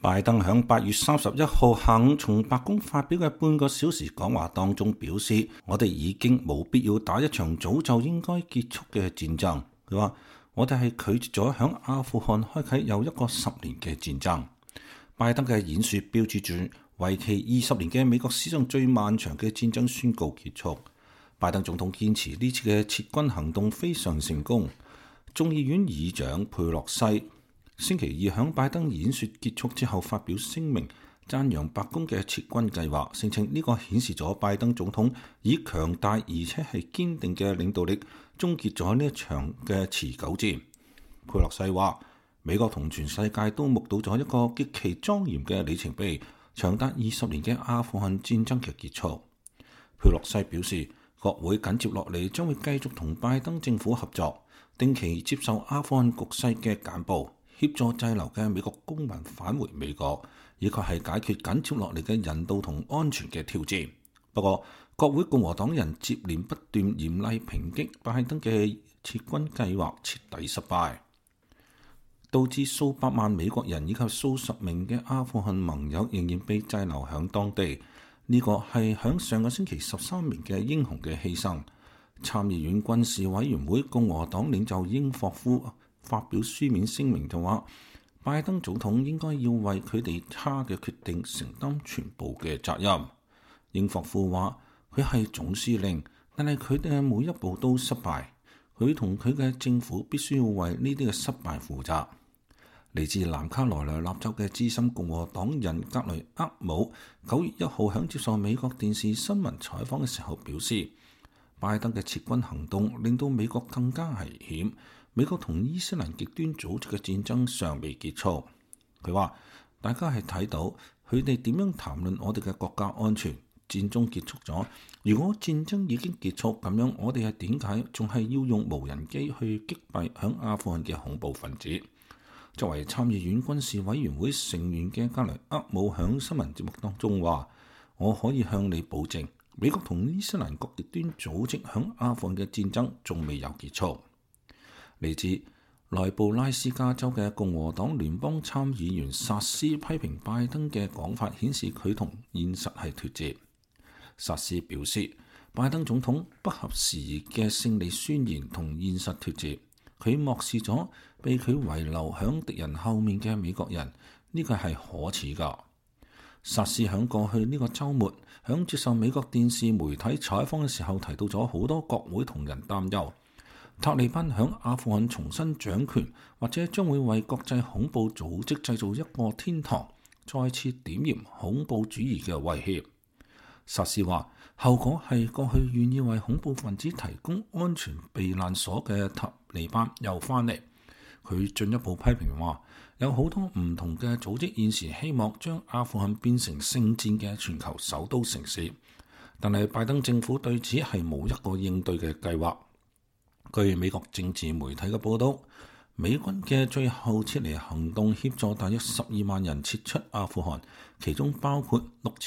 拜登喺8月31號下午從白宮發表嘅半個小時講話當中表示，我哋已經冇必要打一場早就應該結束嘅戰爭。佢話：我哋係拒絕咗喺阿富汗開啟又一個10年嘅戰爭。拜登嘅演說標誌住為期20年嘅美國史上最漫長嘅戰爭宣告結束。拜登總統堅持呢次嘅撤軍行動非常成功。眾議院議長佩洛西星期二喺拜登演說結束之後發表聲明，讚揚白宮嘅撤軍計劃，聲稱呢個顯示咗拜登總統以強大而且係堅定嘅領導力終結咗呢一場嘅持久戰。佩洛西話：美國同全世界都目睹咗一個極其莊嚴嘅里程碑，長達20年嘅阿富汗戰爭嘅結束。佩洛西表示，國會緊接落嚟將會繼續同拜登政府合作，定期接受阿富汗局勢嘅簡報，協助滯留嘅美國公民返回美國，以及係解決緊接落嚟嘅人道同安全嘅挑戰。不過，國會共和黨人接連不斷嚴厲抨擊拜登嘅撤軍計劃徹底失敗，導致數百萬美國人以及數十名嘅阿富汗盟友仍然被滯留響當地。呢個係響上個星期13名嘅英雄嘅犧牲。參議院軍事委員會共和黨領袖英霍夫發表書面聲明就話，拜登總統應該要為佢哋差嘅決定承擔全部嘅責任。英霍夫話：佢係總司令，但係佢哋嘅每一步都失敗，佢同佢嘅政府必須要為呢啲嘅失敗負責。嚟自南卡羅來納州嘅資深共和黨人格雷厄姆9月1號喺接受美國電視新聞採訪嘅時候表示，拜登嘅撤軍行動令到美國更加危險，美國同伊斯蘭極端組織嘅戰爭尚未結束。佢話：大家係睇到佢哋點樣談論我哋嘅國家安全。戰爭結束咗，如果戰爭已經結束，咁樣我哋係點解仲係要用無人機去擊斃響阿富汗嘅恐怖分子？作為參議院軍事委員會成員嘅格雷厄姆響新聞節目當中話：我可以向你保證，美國同伊斯蘭國極端組織響阿富汗嘅戰爭仲未有結束。嚟自內布拉斯加州嘅共和黨聯邦參議員薩斯批評拜登嘅講法，顯示佢同現實係脫節。薩斯表示，拜登總統不合時宜嘅勝利宣言同現實脫節，佢漠視咗被佢遺留響敵人後面嘅美國人，呢個係可恥㗎。薩斯響過去呢個週末響接受美國電視媒體採訪嘅時候，提到咗好多國會同仁擔憂，塔利班響阿富汗重新掌權，或者將會為國際恐怖組織製造一個天堂，再次點燃恐怖主義嘅威脅。薩斯話，後果係過去願意為恐怖分子提供安全避難所嘅塔利班又翻嚟。佢進一步批評話，有好多唔同嘅組織現時希望將阿富汗變成聖戰嘅全球首都城市，但係拜登政府對此係冇一個應對嘅計劃。據美國政治媒體嘅報道，美軍嘅最後撤離行動協助大約12萬人撤出阿富汗，其中包括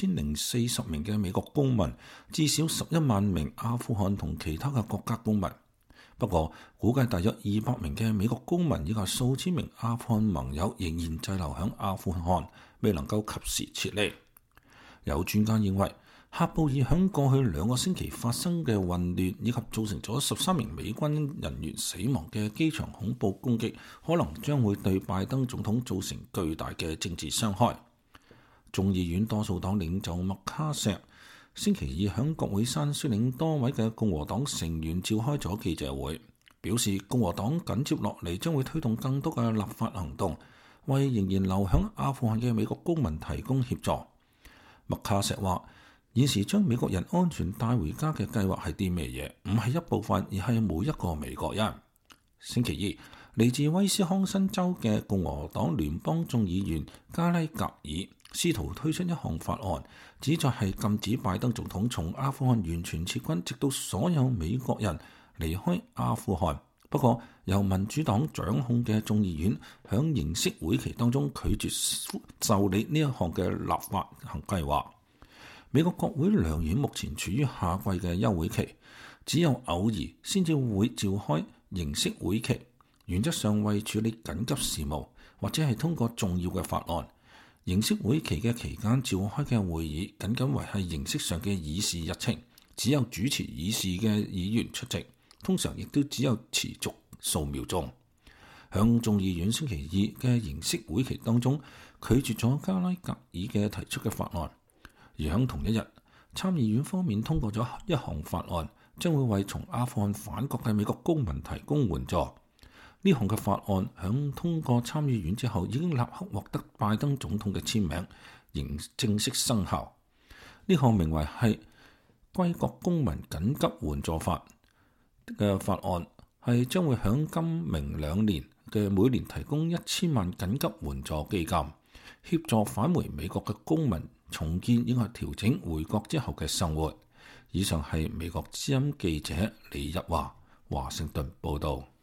6040名嘅美國公民，至少11萬名阿富汗同其他嘅國家公民。不過，估計大約200名嘅美國公民以及數千名阿富汗盟友仍然滯留喺阿富汗，未能夠及時撤離。有專家認為，喀布爾響過去2個星期發生嘅混亂，以及造成咗13名美軍人員死亡嘅機場恐怖攻擊，可能將會對拜登總統造成巨大嘅政治傷害。眾議院多數黨領袖麥卡錫星期二響國會山率領多位嘅共和黨成員召開咗記者會，表示共和黨緊接落嚟將會推動更多嘅立法行動，為仍然留響阿富汗嘅美國公民提供協助。麥卡錫話：現時將美國人安全帶回家嘅計劃係啲咩嘢？唔係一部分，而係每一個美國人。星期二，嚟自威斯康辛州嘅共和黨聯邦眾議員加拉格爾試圖推出一項法案，旨在係禁止拜登總統從阿富汗完全撤軍，直到所有美國人離開阿富汗。不過，由民主黨掌控嘅眾議院響形式會期當中拒絕受理呢一項嘅立法計劃。美國國會兩院目前處於夏季嘅休會期，只有偶爾先至會召開形式會期，原則上為處理緊急事務或者係通過重要嘅法案。 形式會期嘅期間召開嘅會議僅僅維係形式上嘅議事日程，只有主持議事嘅議員出席，通常亦都只有持續數秒鐘。響眾議院星期二嘅形式會期當中，拒絕咗加拉格爾嘅提出嘅法案，而響同一日，參議院方面通過咗一項法案，將會為從阿富汗返國嘅美國公民提供援助。呢項嘅法案響通過參議院之後，已經立刻獲得拜登總統嘅簽名，仍正式生效。呢項名為係歸國公民緊急援助法嘅法案，係將會響今明2年嘅每年提供1000萬緊急援助基金，協助返回美國嘅公民重建以及調整回國之後嘅生活。以上係美國之音記者李日華華盛頓報道。